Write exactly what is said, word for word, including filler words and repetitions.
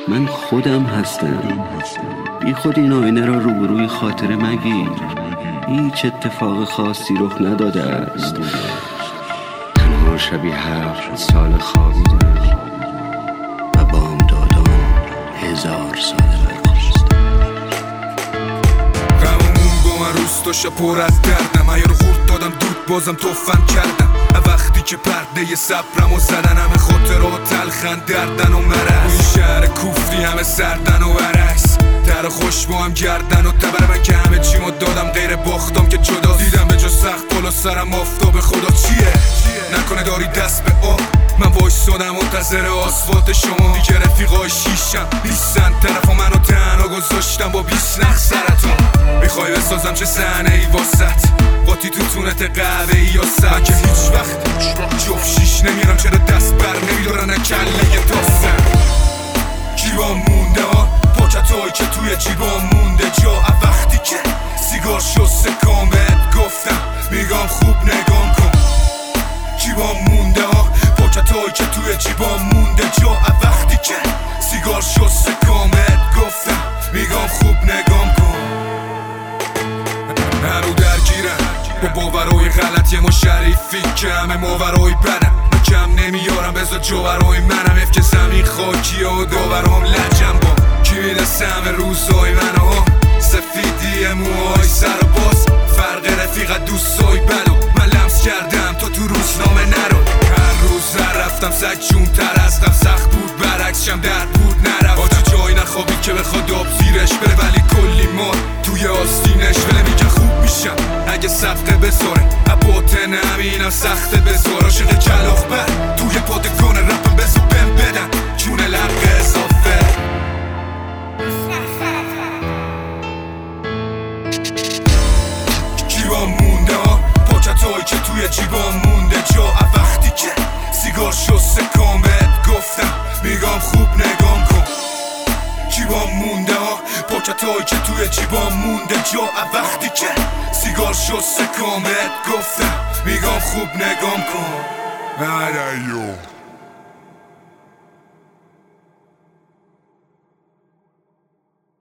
من خودم هستم. بی خود این آینه را روبروی خاطره مگیر، هیچ اتفاق خاصی رخ نداده است. تنها شبی هفت سال خوابیدم و بامدادان هزار سال برخاست. غممون با من روستاشا پر از دردم، ایار خورد دادم دود بازم توفم کردم. وقتی که پرده صبرم و زدن همه خاطرات تلخن دردن و مرز. این شهر کوفتی همه سردن و برعکس، در خوش با هم گردن و تبر من که همه چیمو دادم غیر باختم که جدا دیدم به جا سخت بالا سرم آفتاب خدا چیه نکنه داری دست به آب. من وایسادم منتظر آسفالت شما، دیگه رفیقای شیشم بیستن طرف و منو تنها گذاشتم با بیست نخ سرطان. میخوای بسازم چه صحنه ای واسط، قاطی تو تونت قهوه ای یا سر که هیچ وقت جفت شیش نمیرم، چرا دست بر نمیدارن کله داستن. جیبام مونده ها پاکتایی که توی جیبام مونده جا، وقتی که سیگار شسته کامت گفتم میگم خوب نگام کن. جیبام مونده ها پاکتایی که توی جیبام مونده جا، وقتی که سیگار شسته کامت گفتم میگم خوب نگام کن. هنو درگیرم با باورای غلط یه ما شریفی که همه ماورای بدم. من کم نمیارم بذار جوورای منم، اف که زمین خاکی و داورام لجم با کی میدسته همه روزای من ها. سفیدی موهای سر و باز فرق رفیقت دوستای بلو من لمس کردم تا تو روزنامه نرو. هر روز هر رفتم سگ جون تر از قبل سخت بود برعکسشم درد بود نرفتم. آجی جایی نخوابید که بخواد آب زیرش بره ولی کلی مار توی آستینش ولی میگه خوب میشم اگه صفقه بذاره. باطن همینم سخته بذار عاشق کلاخ بر توی پادگان رپم بذار بهم بدن جون لق اضافه. جیبام مونده ها پاکتایی که توی جیبام مونده جا، وقتی که سیگار شسته کامت گفتم میگم خوب نگام کن. جیبام مونده ها پاکتایی که توی جیبام مونده جا، وقتی که سیگار شسته کامت گفتم میگم خوب نگام کن.